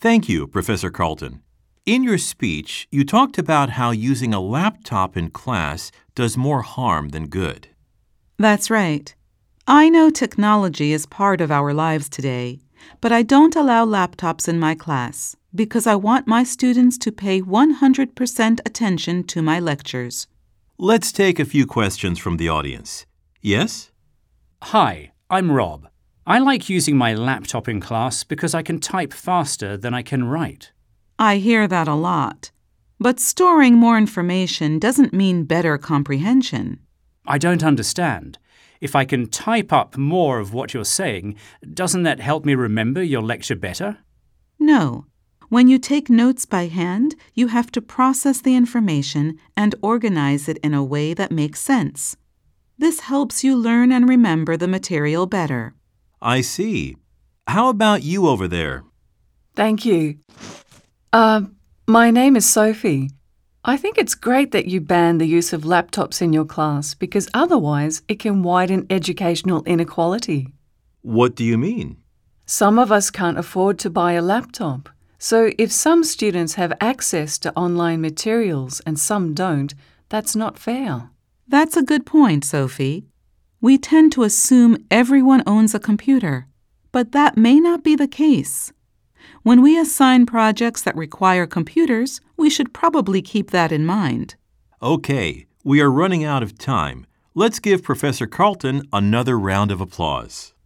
Thank you, Professor Carlton. In your speech, you talked about how using a laptop in class does more harm than good. That's right. I know technology is part of our lives today, but I don't allow laptops in my class because I want my students to pay 100% attention to my lectures. Let's take a few questions from the audience. Yes? Hi, I'm Rob. I like using my laptop in class because I can type faster than I can write. I hear that a lot. But storing more information doesn't mean better comprehension. I don't understand. If I can type up more of what you're saying, doesn't that help me remember your lecture better? No. When you take notes by hand, you have to process the information and organize it in a way that makes sense. This helps you learn and remember the material better. I see. How about you over there? Thank you. My name is Sophie. I think it's great that you ban the use of laptops in your class because otherwise it can widen educational inequality. What do you mean? Some of us can't afford to buy a laptop. So if some students have access to online materials and some don't, that's not fair. That's a good point, Sophie. We tend to assume everyone owns a computer, but that may not be the case. When we assign projects that require computers, we should probably keep that in mind. Okay, we are running out of time. Let's give Professor Carlton another round of applause.